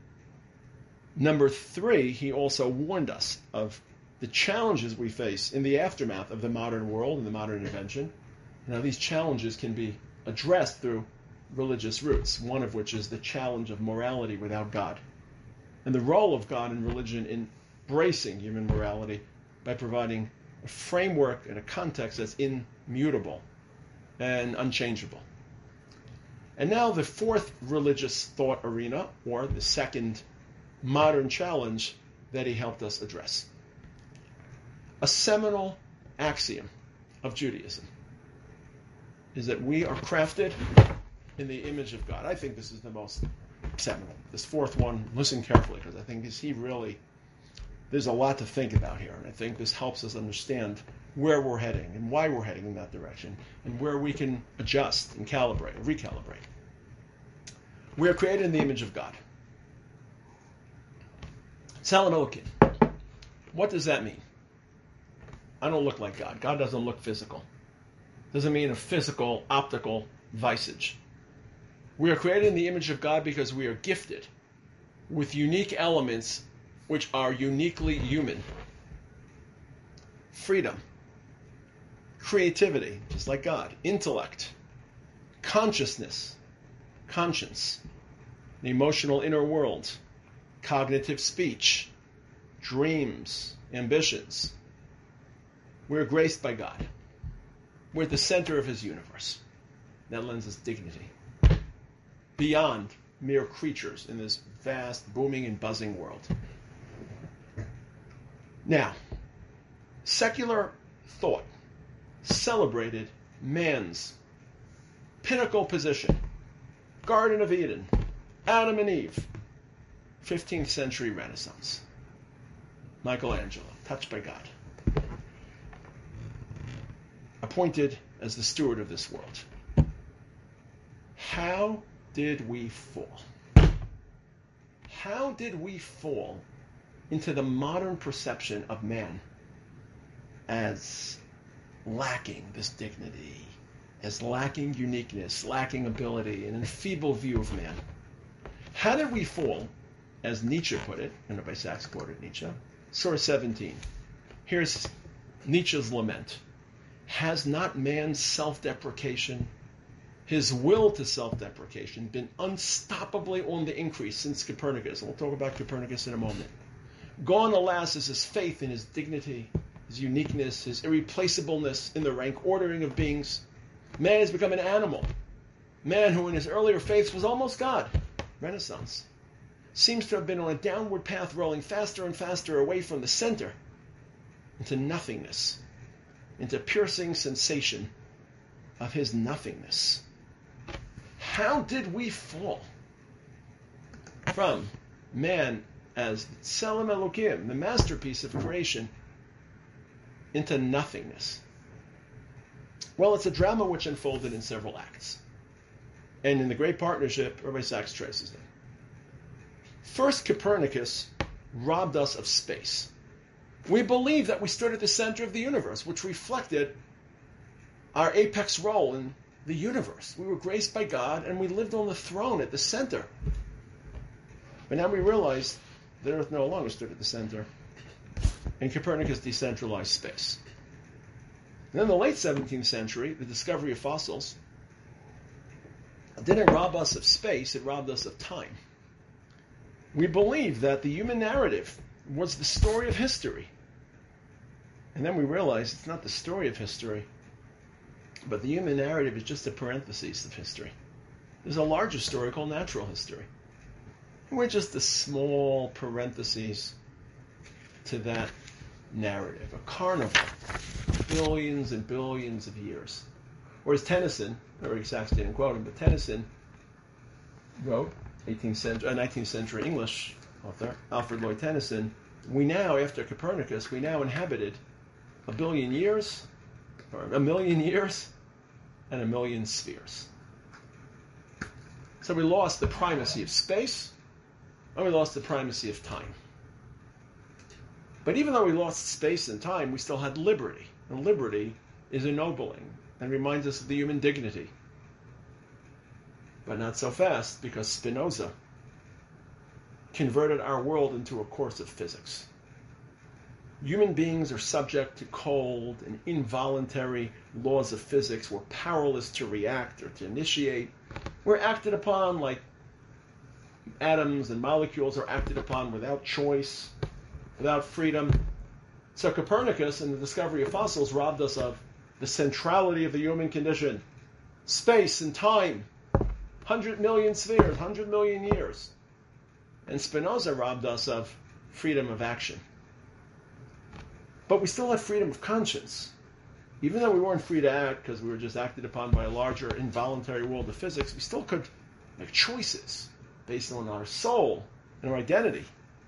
Number three, he also warned us of the challenges we face in the aftermath of the modern world and the modern invention. Now, these challenges can be addressed through religious roots, one of which is the challenge of morality without God, and the role of God in religion in embracing human morality by providing a framework and a context that's immutable and unchangeable. And now the fourth religious thought arena, or the second modern challenge that he helped us address. A seminal axiom of Judaism is that we are crafted in the image of God. I think this is the most seminal. This fourth one, listen carefully, because I think this, he really, there's a lot to think about here, and I think this helps us understand where we're heading and why we're heading in that direction, and where we can adjust and calibrate, or recalibrate. We are created in the image of God. Salam Elokim. What does that mean? I don't look like God. God doesn't look physical. Doesn't mean a physical, optical visage. We are created in the image of God because we are gifted with unique elements which are uniquely human. Freedom, creativity, just like God, intellect, consciousness, conscience, the emotional inner world, cognitive speech, dreams, ambitions. We're graced by God. We're at the center of his universe. That lends us dignity. Beyond mere creatures in this vast, booming and buzzing world. Now, secular thought celebrated man's pinnacle position. Garden of Eden, Adam and Eve, fifteenth century Renaissance. Michelangelo, touched by God. Appointed as the steward of this world. How did we fall? How did we fall into the modern perception of man as lacking this dignity, as lacking uniqueness, lacking ability, an enfeebled view of man? How did we fall, as Nietzsche put it, and Rabbi Sacks quoted Nietzsche, source seventeen. Here's Nietzsche's lament. Has not man's self-deprecation, his will to self-deprecation, been unstoppably on the increase since Copernicus? And we'll talk about Copernicus in a moment. Gone, alas, is his faith in his dignity, his uniqueness, his irreplaceableness in the rank ordering of beings. Man has become an animal. Man who in his earlier faiths was almost God, Renaissance, seems to have been on a downward path rolling faster and faster away from the center into nothingness, into piercing sensation of his nothingness. How did we fall from man as Tselem Elokim, the masterpiece of creation, into nothingness? Well, it's a drama which unfolded in several acts. And in the Great Partnership, Rabbi Sachs traces them. First, Copernicus robbed us of space. We believed that we stood at the center of the universe, which reflected our apex role in the universe. We were graced by God, and we lived on the throne at the center. But now we realize the Earth no longer stood at the center, and Copernicus decentralized space. And then in the late seventeenth century, the discovery of fossils didn't rob us of space, it robbed us of time. We believed that the human narrative was the story of history. And then we realized it's not the story of history, but the human narrative is just a parenthesis of history. There's a larger story called natural history. And we're just a small parenthesis to that narrative, a carnival, billions and billions of years. Whereas Tennyson, or Sachs didn't quote him, but Tennyson wrote, eighteenth century, uh, nineteenth century English author, Alfred Lloyd Tennyson, we now, after Copernicus, we now inhabited a billion years, or a million years, and a million spheres. So we lost the primacy of space, and we lost the primacy of time. But even though we lost space and time, we still had liberty. And liberty is ennobling and reminds us of the human dignity. But not so fast, because Spinoza converted our world into a course of physics. Human beings are subject to cold and involuntary laws of physics. We're powerless to react or to initiate. We're acted upon like atoms and molecules are acted upon without choice, without freedom. So Copernicus and the discovery of fossils robbed us of the centrality of the human condition, space and time, one hundred million spheres, one hundred million years. And Spinoza robbed us of freedom of action. But we still had freedom of conscience. Even though we weren't free to act because we were just acted upon by a larger involuntary world of physics, we still could make choices based on our soul and our identity.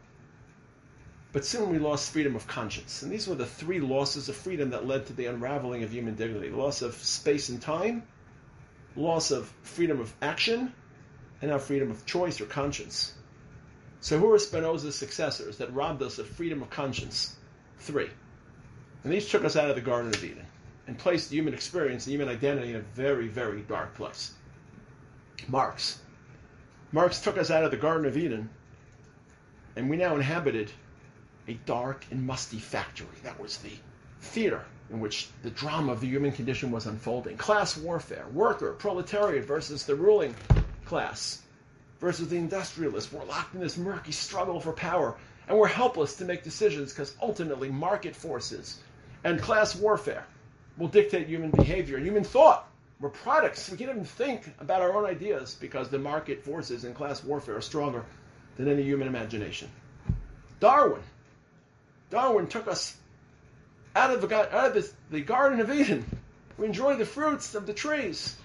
But soon we lost freedom of conscience. And these were the three losses of freedom that led to the unraveling of human dignity. Loss of space and time, loss of freedom of action, and now freedom of choice or conscience. So who are Spinoza's successors that robbed us of freedom of conscience? Three. And these took us out of the Garden of Eden and placed the human experience, the human identity in a very, very dark place. Marx. Marx took us out of the Garden of Eden, and we now inhabited a dark and musty factory. That was the theater in which the drama of the human condition was unfolding. Class warfare, worker, proletariat versus the ruling class, versus the industrialists. We're locked in this murky struggle for power, and we're helpless to make decisions because ultimately market forces and class warfare will dictate human behavior, human thought. We're products. We can't even think about our own ideas because the market forces and class warfare are stronger than any human imagination. Darwin. Darwin took us out of the, out of the, the Garden of Eden. We enjoy the fruits of the trees.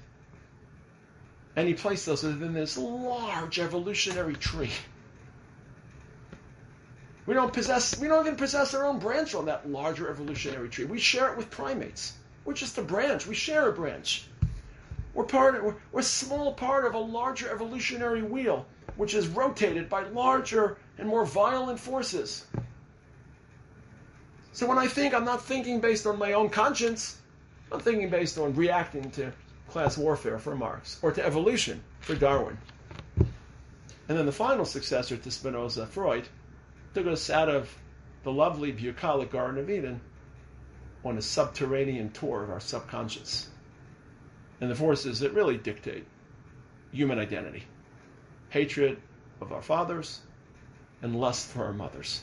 And he placed us within this large evolutionary tree. We don't possess, we don't even possess our own branch on that larger evolutionary tree. We share it with primates. We're just a branch. We share a branch. We're part of, we're, we're a small part of a larger evolutionary wheel, which is rotated by larger and more violent forces. So when I think, I'm not thinking based on my own conscience. I'm thinking based on reacting to class warfare for Marx, or to evolution for Darwin. And then the final successor to Spinoza, Freud, took us out of the lovely bucolic Garden of Eden on a subterranean tour of our subconscious and the forces that really dictate human identity. Hatred of our fathers and lust for our mothers.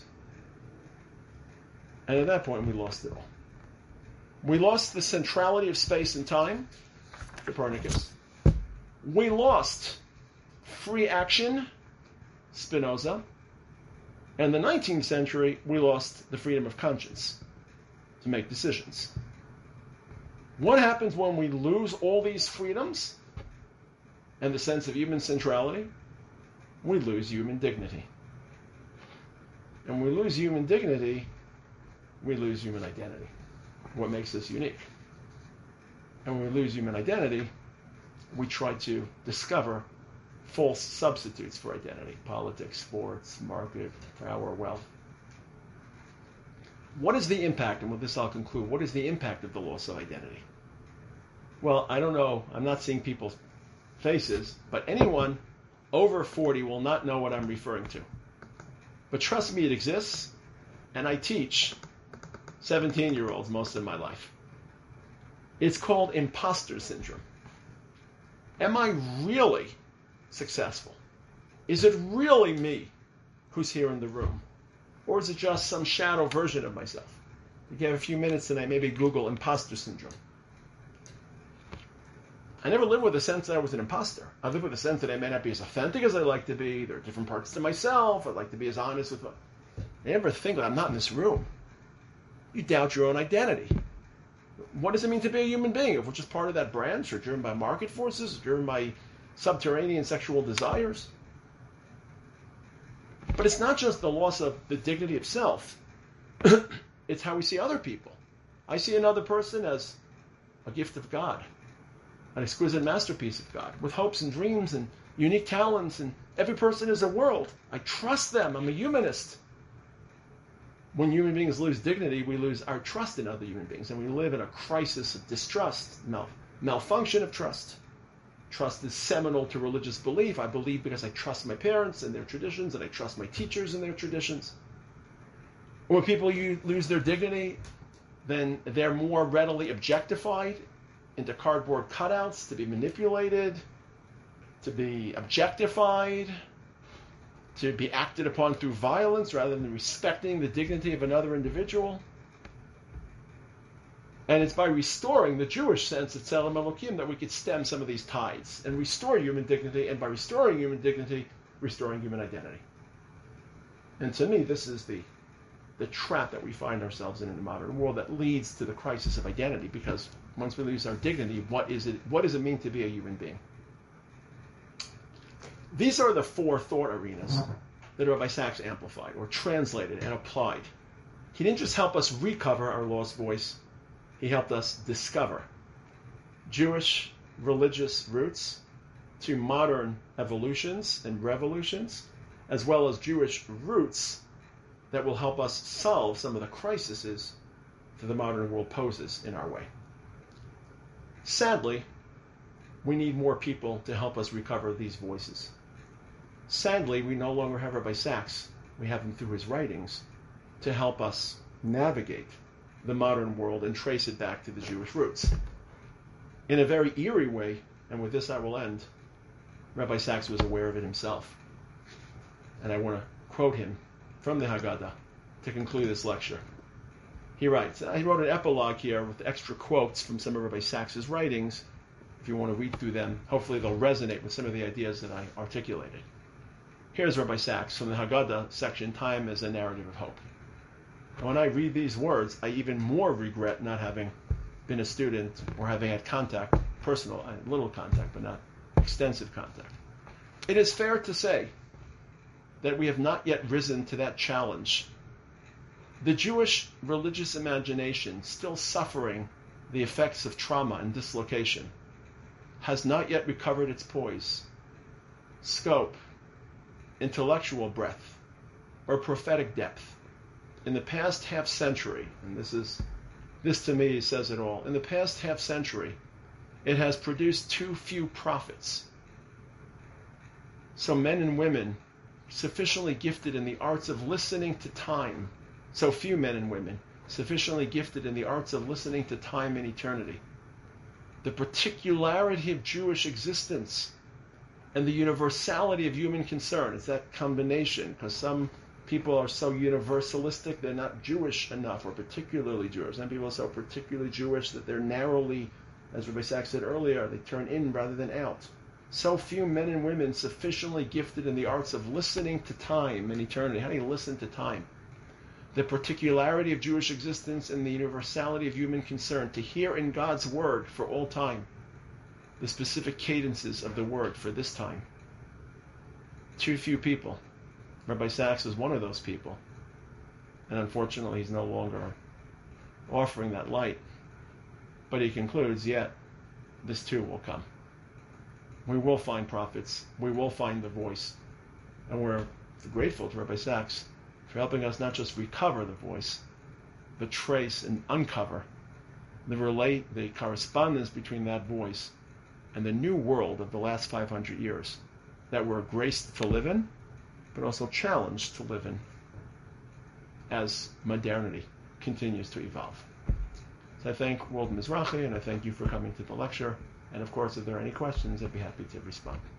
And at that point, we lost it all. We lost the centrality of space and time, Copernicus. We lost free action, Spinoza. And in the nineteenth century, we lost the freedom of conscience to make decisions. What happens when we lose all these freedoms and the sense of human centrality? We lose human dignity. And when we lose human dignity, we lose human identity, what makes us unique. And when we lose human identity, we try to discover false substitutes for identity: politics, sports, market, power, wealth. What is the impact, and with this I'll conclude, what is the impact of the loss of identity? Well, I don't know, I'm not seeing people's faces, but anyone over forty will not know what I'm referring to. But trust me, it exists, and I teach seventeen-year-olds most of my life. It's called imposter syndrome. Am I really successful? Is it really me who's here in the room? Or is it just some shadow version of myself? If you have a few minutes tonight, maybe Google imposter syndrome. I never lived with a sense that I was an imposter. I lived with a sense that I may not be as authentic as I'd like to be. There are different parts to myself. I'd like to be as honest with what I never think that I'm not in this room. You doubt your own identity. What does it mean to be a human being? If we're just part of that branch, or driven by market forces, or driven by subterranean sexual desires? But it's not just the loss of the dignity of self. It's how we see other people. I see another person as a gift of God, an exquisite masterpiece of God, with hopes and dreams and unique talents, and every person is a world. I trust them. I'm a humanist. When human beings lose dignity, we lose our trust in other human beings, and we live in a crisis of distrust, mal- malfunction of trust. Trust is seminal to religious belief. I believe because I trust my parents and their traditions, and I trust my teachers and their traditions. When people lose their dignity, then they're more readily objectified into cardboard cutouts, to be manipulated, to be objectified, to be acted upon through violence rather than respecting the dignity of another individual. And it's by restoring the Jewish sense of Tzelem Elokim that we could stem some of these tides and restore human dignity, and by restoring human dignity, restoring human identity. And to me, this is the, the trap that we find ourselves in in the modern world that leads to the crisis of identity, because once we lose our dignity, what is it, what does it mean to be a human being? These are the four thought arenas that Rabbi Sacks amplified, or translated and applied. He didn't just help us recover our lost voice, he helped us discover Jewish religious roots to modern evolutions and revolutions, as well as Jewish roots that will help us solve some of the crises that the modern world poses in our way. Sadly, we need more people to help us recover these voices. Sadly, we no longer have Rabbi Sacks. We have him through his writings to help us navigate the modern world and trace it back to the Jewish roots. In a very eerie way, and with this I will end, Rabbi Sacks was aware of it himself. And I want to quote him from the Haggadah to conclude this lecture. He writes, I wrote an epilogue here with extra quotes from some of Rabbi Sacks' writings. If you want to read through them, hopefully they'll resonate with some of the ideas that I articulated. Here's Rabbi Sacks from the Haggadah section, Time as a Narrative of Hope. And when I read these words, I even more regret not having been a student or having had contact, personal, little contact, but not extensive contact. It is fair to say that we have not yet risen to that challenge. The Jewish religious imagination, still suffering the effects of trauma and dislocation, has not yet recovered its poise, scope, intellectual breadth, or prophetic depth. In the past half century, and this is this to me says it all, in the past half century, it has produced too few prophets. So men and women sufficiently gifted in the arts of listening to time, so few men and women sufficiently gifted in the arts of listening to time and eternity. The particularity of Jewish existence and the universality of human concern. It's that combination, because some people are so universalistic they're not Jewish enough, or particularly Jewish. Some people are so particularly Jewish that they're narrowly, as Rabbi Sachs said earlier, they turn in rather than out. So few men and women sufficiently gifted in the arts of listening to time and eternity. How do you listen to time? The particularity of Jewish existence and the universality of human concern, to hear in God's word for all time the specific cadences of the word for this time. Too few people. Rabbi Sachs is one of those people. And unfortunately, he's no longer offering that light. But he concludes, yet, this too will come. We will find prophets. We will find the voice. And we're grateful to Rabbi Sachs for helping us not just recover the voice, but trace and uncover the relate, the correspondence between that voice and the new world of the last five hundred years that we're graced to live in, but also challenged to live in as modernity continues to evolve. So I thank World Mizrachi, and I thank you for coming to the lecture. And of course, if there are any questions, I'd be happy to respond.